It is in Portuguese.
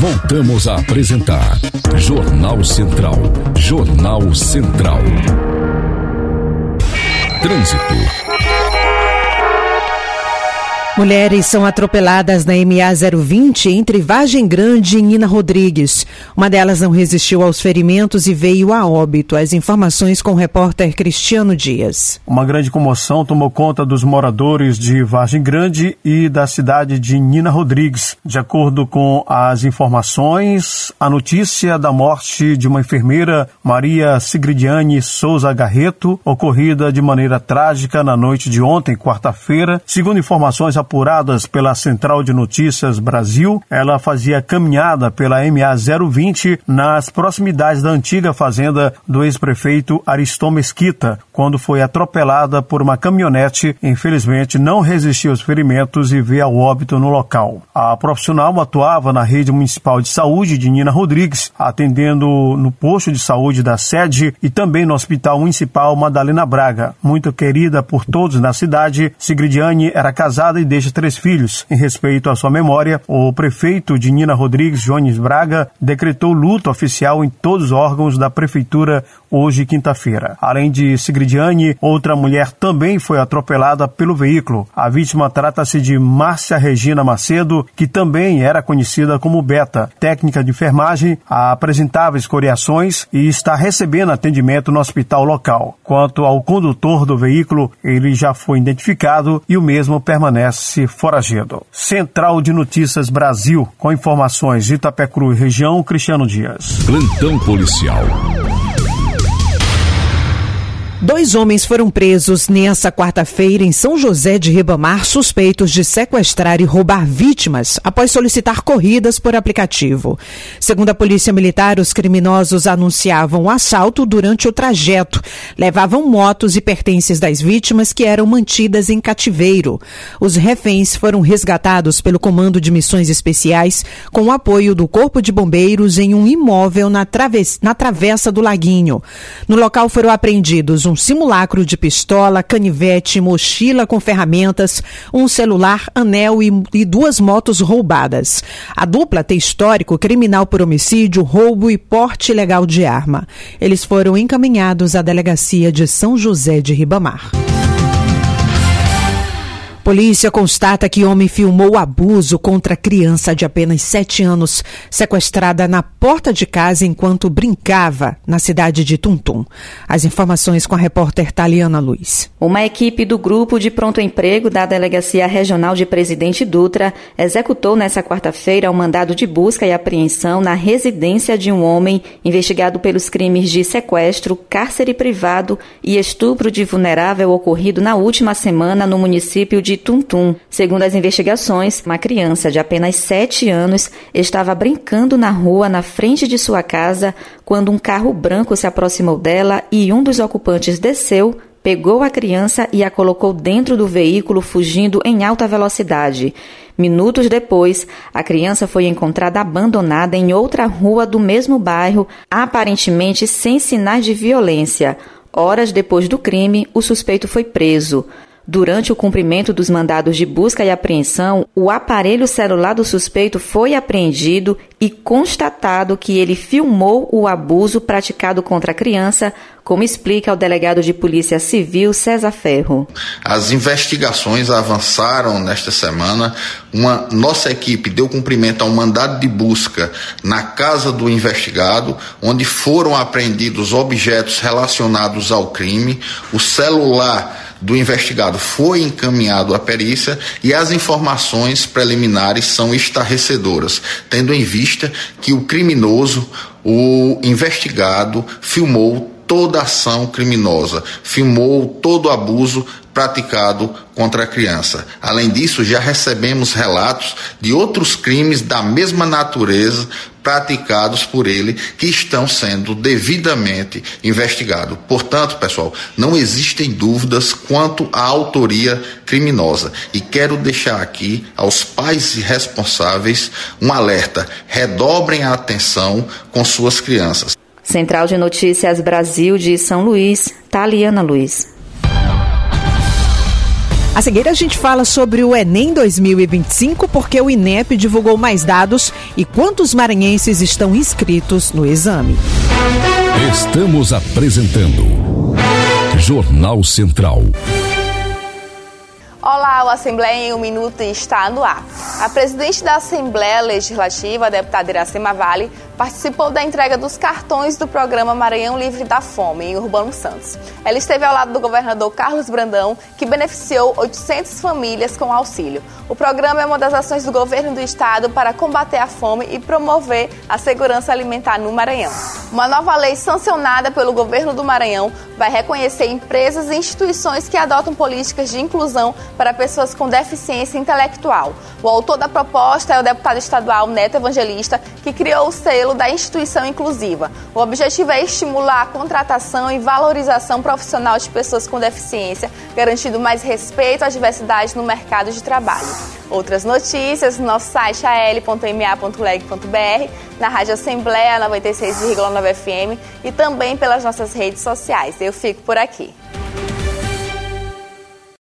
Voltamos a apresentar Jornal Central. Jornal Central. Trânsito. Mulheres são atropeladas na MA 020 entre Vargem Grande e Nina Rodrigues. Uma delas não resistiu aos ferimentos e veio a óbito. As informações com o repórter Cristiano Dias. Uma grande comoção tomou conta dos moradores de Vargem Grande e da cidade de Nina Rodrigues. De acordo com as informações, a notícia da morte de uma enfermeira, Maria Sigridiane Souza Garreto, ocorrida de maneira trágica na noite de ontem, quarta-feira. Segundo informações apuradas pela Central de Notícias Brasil, ela fazia caminhada pela MA 020 nas proximidades da antiga fazenda do ex-prefeito Ariston Mesquita, quando foi atropelada por uma caminhonete. Infelizmente, não resistiu aos ferimentos e veio ao óbito no local. A profissional atuava na rede municipal de saúde de Nina Rodrigues, atendendo no posto de saúde da sede e também no Hospital Municipal Madalena Braga. Muito querida por todos na cidade, Sigridiane era casada e deixa 3 filhos. Em respeito à sua memória, o prefeito de Nina Rodrigues, Jones Braga, decretou luto oficial em todos os órgãos da prefeitura hoje, quinta-feira. Além de Sigridiane, outra mulher também foi atropelada pelo veículo. A vítima trata-se de Márcia Regina Macedo, que também era conhecida como Beta, técnica de enfermagem, apresentava escoriações e está recebendo atendimento no hospital local. Quanto ao condutor do veículo, ele já foi identificado e o mesmo permanece foragido. Central de Notícias Brasil, com informações de Itapecuru e região, Cristiano Dias. Plantão policial. 2 homens foram presos nesta quarta-feira em São José de Ribamar, suspeitos de sequestrar e roubar vítimas após solicitar corridas por aplicativo. Segundo a Polícia Militar, os criminosos anunciavam o assalto durante o trajeto. Levavam motos e pertences das vítimas que eram mantidas em cativeiro. Os reféns foram resgatados pelo Comando de Missões Especiais com o apoio do Corpo de Bombeiros em um imóvel na Travessa do Laguinho. No local foram apreendidos um simulacro de pistola, canivete, mochila com ferramentas, um celular, anel e 2 motos roubadas. A dupla tem histórico criminal por homicídio, roubo e porte ilegal de arma. Eles foram encaminhados à delegacia de São José de Ribamar. Polícia constata que homem filmou abuso contra criança de apenas 7 anos, sequestrada na porta de casa enquanto brincava na cidade de Tuntum. As informações com a repórter Taliana Luiz. Uma equipe do Grupo de Pronto Emprego da Delegacia Regional de Presidente Dutra executou nesta quarta-feira um mandado de busca e apreensão na residência de um homem investigado pelos crimes de sequestro, cárcere privado e estupro de vulnerável ocorrido na última semana no município de Tuntum. Segundo as investigações, uma criança de apenas 7 anos estava brincando na rua na frente de sua casa quando um carro branco se aproximou dela e um dos ocupantes desceu, pegou a criança e a colocou dentro do veículo, fugindo em alta velocidade. Minutos depois, a criança foi encontrada abandonada em outra rua do mesmo bairro, aparentemente sem sinais de violência. Horas depois do crime, o suspeito foi preso. Durante o cumprimento dos mandados de busca e apreensão, o aparelho celular do suspeito foi apreendido e constatado que ele filmou o abuso praticado contra a criança, como explica o delegado de Polícia Civil, César Ferro. As investigações avançaram nesta semana. Nossa equipe deu cumprimento a um mandado de busca na casa do investigado, onde foram apreendidos objetos relacionados ao crime. O celular do investigado foi encaminhado à perícia e as informações preliminares são estarrecedoras, tendo em vista que o criminoso, o investigado, filmou toda a ação criminosa, filmou todo o abuso praticado contra a criança. Além disso, já recebemos relatos de outros crimes da mesma natureza praticados por ele que estão sendo devidamente investigados. Portanto, pessoal, não existem dúvidas quanto à autoria criminosa. E quero deixar aqui aos pais responsáveis um alerta: redobrem a atenção com suas crianças. Central de Notícias Brasil de São Luís, Taliana Luiz. A seguir a gente fala sobre o Enem 2025, porque o INEP divulgou mais dados e quantos maranhenses estão inscritos no exame. Estamos apresentando Jornal Central. Olá, o Assembleia em um Minuto está no ar. A presidente da Assembleia Legislativa, a deputada Iracema Vale, participou da entrega dos cartões do programa Maranhão Livre da Fome, em Urbano Santos. Ela esteve ao lado do governador Carlos Brandão, que beneficiou 800 famílias com auxílio. O programa é uma das ações do governo do estado para combater a fome e promover a segurança alimentar no Maranhão. Uma nova lei sancionada pelo governo do Maranhão vai reconhecer empresas e instituições que adotam políticas de inclusão para pessoas com deficiência intelectual. O autor da proposta é o deputado estadual Neto Evangelista, que criou o selo da instituição inclusiva. O objetivo é estimular a contratação e valorização profissional de pessoas com deficiência, garantindo mais respeito à diversidade no mercado de trabalho. Outras notícias no nosso site al.ma.leg.br, na Rádio Assembleia 96,9 FM e também pelas nossas redes sociais. Eu fico por aqui.